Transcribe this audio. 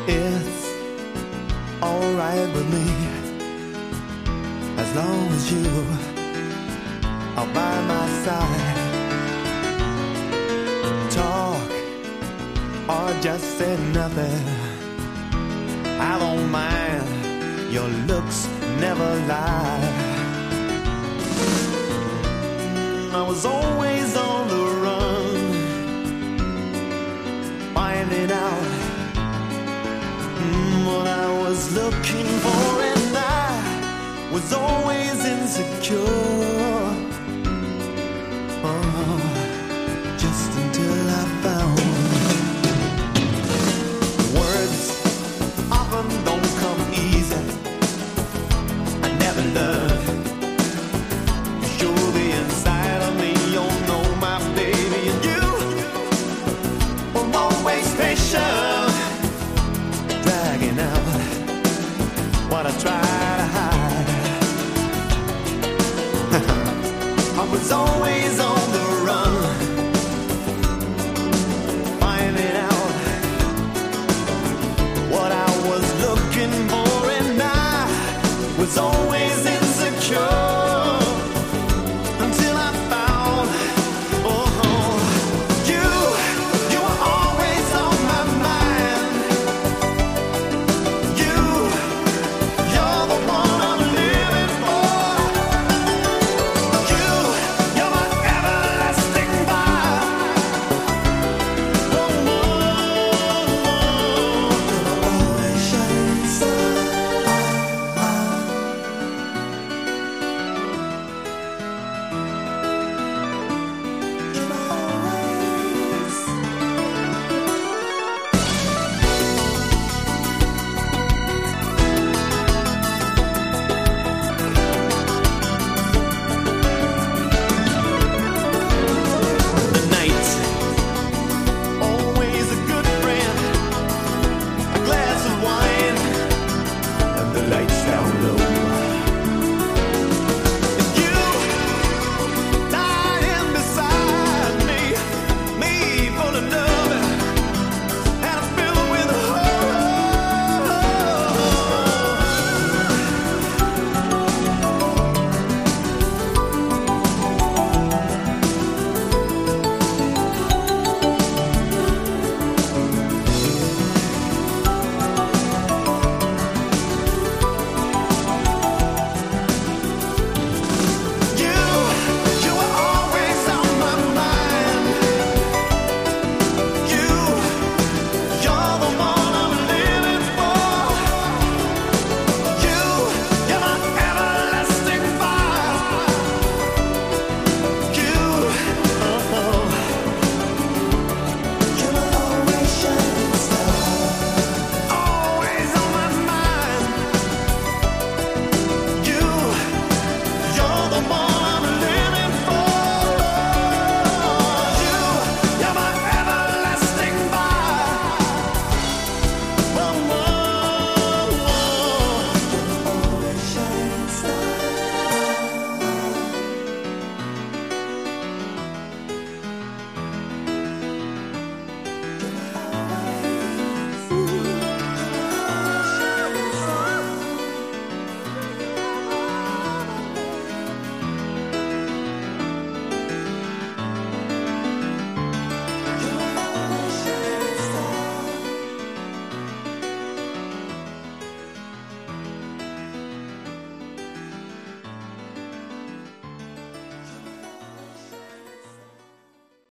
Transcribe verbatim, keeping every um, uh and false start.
It's alright with me, as long as you are by my side. Talk or just say nothing, I don't mind, your looks never lie. I was always on the run, finding out mm, what I was looking for, and I was always insecure. Oh, just until I found words often don't come easy. I never learned. You're the inside of me, you know my baby, and you were always patient, dragging out what I try to hide. I was always on the run, finding out what I was looking for, and I was always insecure.